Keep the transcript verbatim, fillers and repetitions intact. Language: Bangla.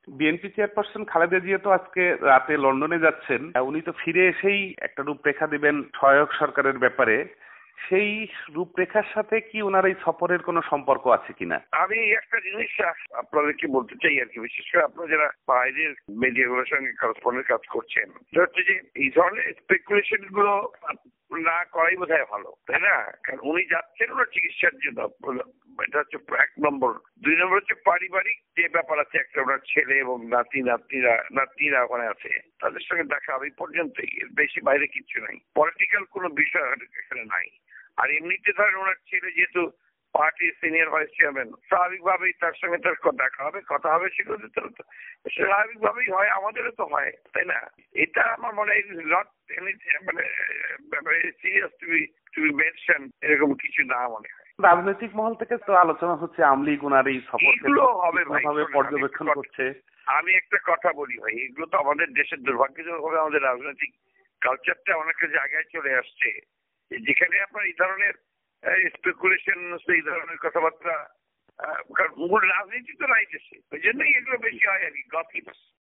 বিএনপি চেয়ারপারসন খালেদা জিয়া তো আজকে রাতে লন্ডনে যাচ্ছেন। উনি তো ফিরে এসেই একটা রূপরেখা দিবেন সহায়ক সরকারের ব্যাপারে। সেই রূপরেখার সাথে কি ওনার এই সফরের কোনো সম্পর্ক আছে কিনা? আমি একটা জিনিস আপনাদেরকে বলতে চাই আর কি, বিশেষ করে আপনারা যারা বাইরের মিডিয়াগুলোর সঙ্গে করসপন্ডেন্ট কাজ করছেন, হচ্ছে যে এই ধরনের স্পেকুলেশন গুলো না করাই বোধহয় ভালো, তাই না? কারণ উনি যাচ্ছেন ওনার চিকিৎসার জন্য, এটা হচ্ছে এক নম্বর। দুই নম্বর হচ্ছে পারিবারিক যে ব্যাপার আছে, একটা ওনার ছেলে এবং নাতি নাতনিরা নাতনিরা ওখানে আছে, তাদের সঙ্গে দেখা হবে পর্যন্তই, এর বেশি বাইরে কিছু নাই। পলিটিক্যাল কোনো বিষয় এখানে নাই। আর এমনিতে ধরেন ওনার ছেলে যেহেতু পার্টির সিনিয়র ভাইস চেয়ারম্যান, স্বাভাবিকভাবেই তার সঙ্গে তার দেখা হবে, কথা হবে, সেগুলো স্বাভাবিকভাবেই হয়, আমাদেরও তো হয়, তাই না? এটা আমার মনে হয় নট মানে serious to be to be mention, এরকম কিছু না মনে হয়। রাজনৈতিক মহল থেকে তো আলোচনা হচ্ছে আওয়ামী লীগ ওনার এই সফরকে হবে পর্যবেক্ষণ করছে। আমি একটা কথা বলি ভাই, এগুলো তো আমাদের দেশের দুর্ভাগ্যজনকভাবে আমাদের রাজনৈতিক কালচারটা অনেকটা জায়গায় চলে আসছে, যেখানে আপনার এই ধরনের স্পেকুলেশন, এই ধরনের কথাবার্তা, কারণ মূল রাজনীতি তো নাই দেশে, ওই জন্যই এগুলো বেশি হয় আর কি, গসিপ।